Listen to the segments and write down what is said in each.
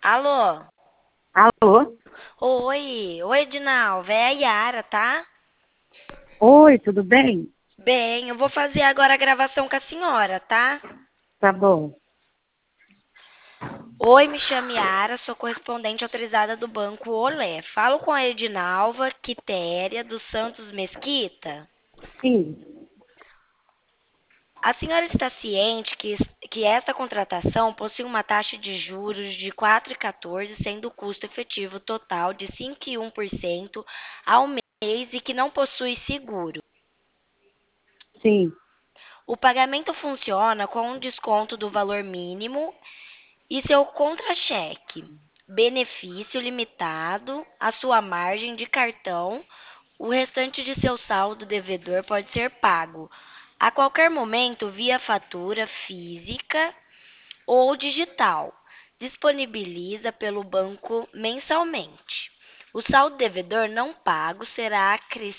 Alô? Alô? Oi, Edinalva, é a Yara, tá? Oi, tudo bem? Bem, eu vou fazer agora a gravação com a senhora, tá? Tá bom. Oi, me chamo Yara, sou correspondente autorizada do Banco Olé. Falo com a Edinalva Quitéria dos Santos Mesquita. Sim, A senhora está ciente que esta contratação possui uma taxa de juros de 4,14, sendo o custo efetivo total de 5,1% ao mês e que não possui seguro. sim, O pagamento funciona com um desconto do valor mínimo e seu contra-cheque. Benefício limitado à sua margem de cartão. O restante de seu saldo devedor pode ser pago a qualquer momento via fatura física ou digital. Disponibiliza pelo banco mensalmente. O saldo devedor não pago será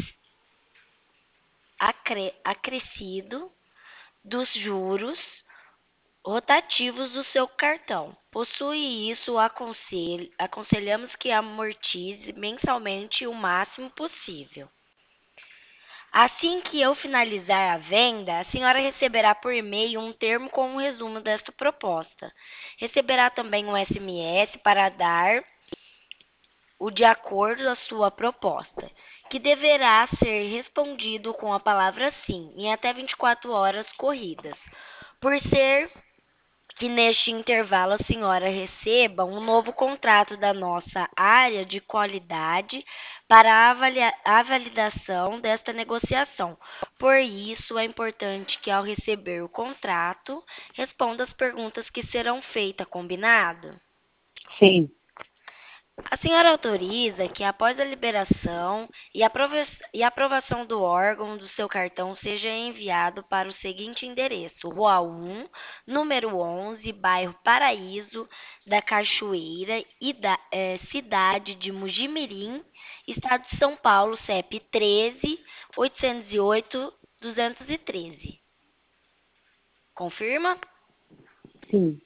acrescido dos juros rotativos do seu cartão. Possui isso, aconselhamos que amortize mensalmente o máximo possível. Assim que eu finalizar a venda, a senhora receberá por e-mail um termo com um resumo desta proposta. Receberá também um SMS para dar o de acordo à sua proposta, que deverá ser respondido com a palavra sim em até 24 horas corridas. Por ser que neste intervalo a senhora receba um novo contrato da nossa área de qualidade para a validação desta negociação. Por isso, é importante que, ao receber o contrato, responda as perguntas que serão feitas, combinado? sim, A senhora autoriza que, após a liberação e aprovação do órgão do seu cartão, seja enviado para o seguinte endereço: Rua 1, número 11, bairro Paraíso da Cachoeira, cidade de Mugimirim, estado de São Paulo, CEP 13 808 213. Confirma? sim.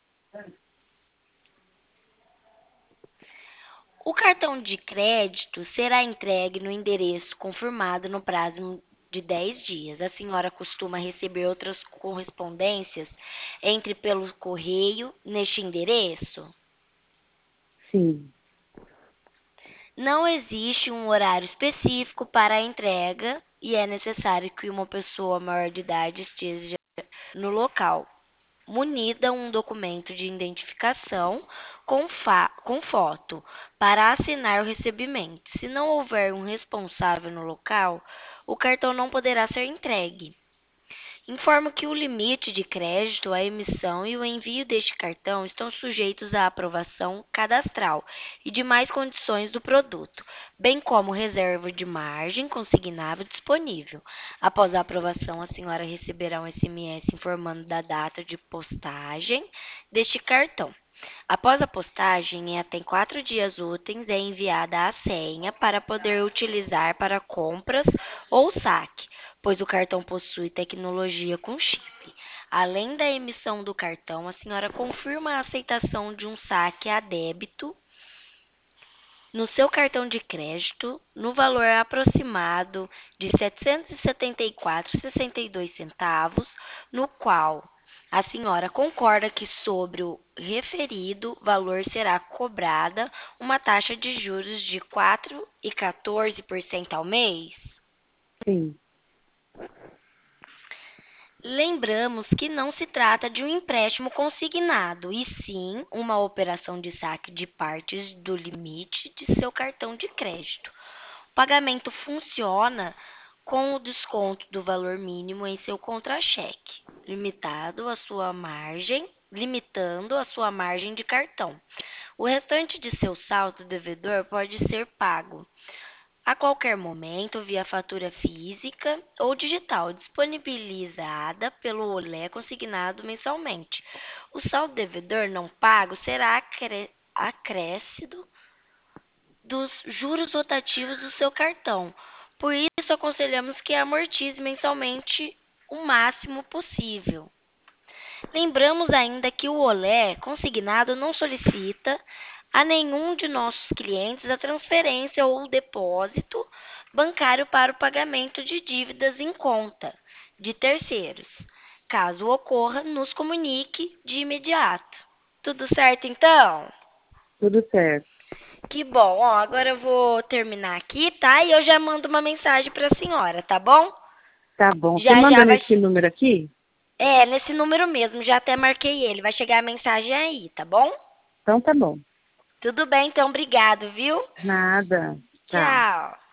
O cartão de crédito será entregue no endereço confirmado no prazo de 10 dias. A senhora costuma receber outras correspondências entre pelo correio neste endereço? Sim. Não existe um horário específico para a entrega e é necessário que uma pessoa maior de idade esteja no local, munida um documento de identificação com foto para assinar o recebimento. Se não houver um responsável no local, o cartão não poderá ser entregue. Informo que o limite de crédito, a emissão e o envio deste cartão estão sujeitos à aprovação cadastral e demais condições do produto, bem como reserva de margem consignável disponível. Após a aprovação, a senhora receberá um SMS informando da data de postagem deste cartão. Após a postagem, em até 4 dias úteis, é enviada a senha para poder utilizar para compras ou saque, pois o cartão possui tecnologia com chip. Além da emissão do cartão, a senhora confirma a aceitação de um saque a débito no seu cartão de crédito no valor aproximado de R$ 774,62, no qual a senhora concorda que sobre o referido valor será cobrada uma taxa de juros de 4,14% ao mês? Sim. Lembramos que não se trata de um empréstimo consignado, e sim uma operação de saque de partes do limite de seu cartão de crédito. O pagamento funciona com o desconto do valor mínimo em seu contra-cheque, limitando a sua margem de cartão. O restante de seu saldo devedor pode ser pago a qualquer momento via fatura física ou digital, disponibilizada pelo Olé consignado mensalmente. O saldo devedor não pago será acrescido dos juros rotativos do seu cartão. Por isso, aconselhamos que amortize mensalmente o máximo possível. Lembramos ainda que o OLE consignado não solicita a nenhum de nossos clientes a transferência ou o depósito bancário para o pagamento de dívidas em conta de terceiros. Caso ocorra, nos comunique de imediato. Tudo certo, então? Tudo certo. Que bom. Ó, agora eu vou terminar aqui, tá? E eu já mando uma mensagem para a senhora, tá bom? Tá bom. Você Já manda já vai. nesse número aqui? É, nesse número mesmo, já até marquei ele. Vai chegar a mensagem aí, tá bom? Então tá bom. Tudo bem, então, obrigado, viu? Nada. Tchau. Tchau.